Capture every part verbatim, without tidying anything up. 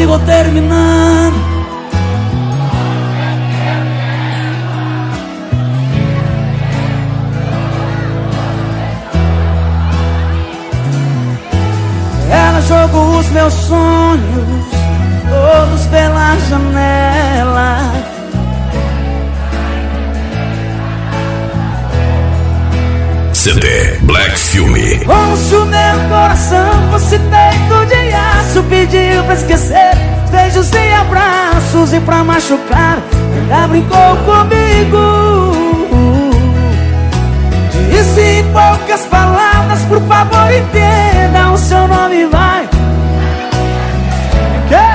comigo ou terminando. Ela jogou os meus sonhos todos pela janela. C D Black Filme. Como se o meu coração fosse feito de aço, pediu pra esquecer beijos e abraços, e pra machucar ainda brincou comigo. Disse em poucas palavras: por favor entenda, o seu nome vai. Quê?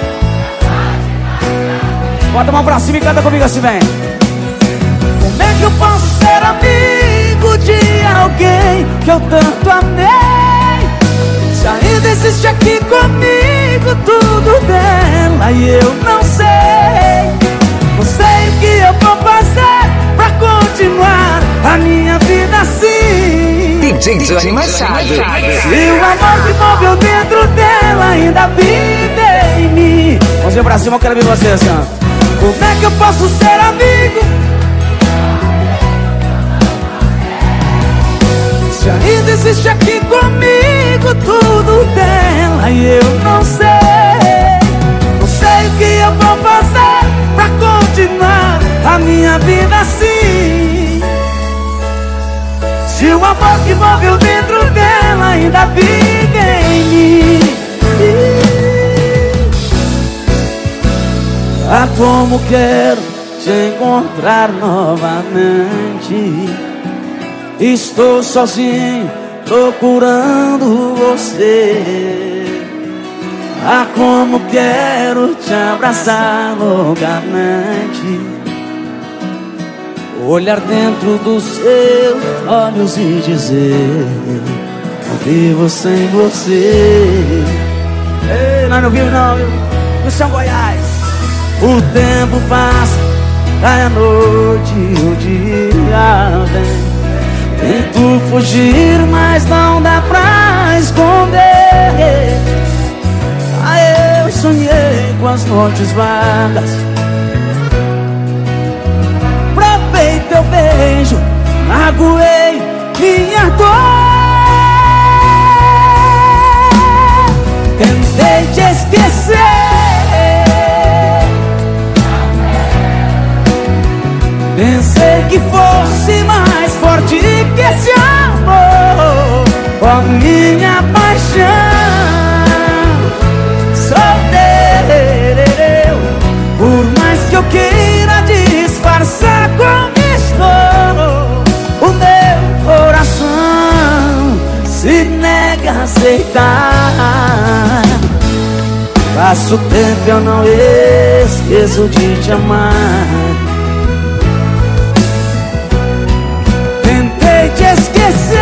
Bota a mão pra cima e canta comigo assim, vem. Como é que eu posso ser amigo de alguém que eu tanto amei, se ainda existe aqui comigo tudo dela e eu não sei? Não sei o que eu vou fazer pra continuar a minha vida assim. D J Johnny Machado. Se o amor que moveu dentro dela ainda vive em mim. Mãozinha pra cima, eu quero ver você assim, ó. Como é que eu posso ser amigo se ainda existe aqui comigo tudo dela e eu não sei? Não sei o que eu vou fazer pra continuar a minha vida assim. Se o amor que moveu dentro dela ainda vive em mim. Ah, como quero te encontrar novamente. Estou sozinho procurando você. Ah, como quero te abraçar loucamente, olhar dentro dos seus olhos e dizer: não vivo sem você. Ei, nós não vimos não, viu? No São Goiás. O tempo passa, cai a noite e o dia vem. Tento fugir, mas não dá pra esconder. Ah, eu sonhei com as noites vagas. Provei teu beijo, magoei minha dor. Tentei te esquecer, pensei que fosse mais forte que esse amor. Ó, minha paixão, solteiro. Por mais que eu queira disfarçar como estou, o meu coração se nega a aceitar. Passo tempo e eu não esqueço de te amar. Tentei te esquecer,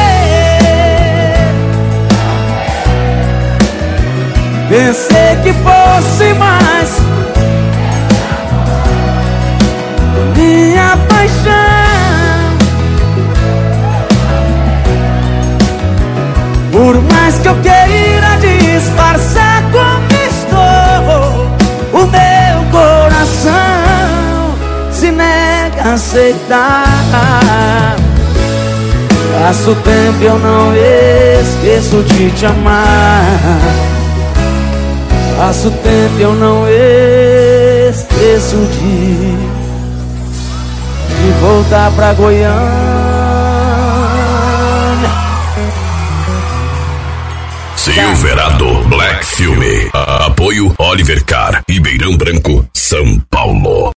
pensei que fosse mais minha paixão. Por mais que eu queira disfarçar como estou, o meu coração se nega a aceitar. Passo tempo e eu não esqueço de te amar. Passo tempo e eu não esqueço de, de voltar pra Goiânia. Silverado Black Filme. Apoio Oliver Car, Ribeirão Branco, São Paulo.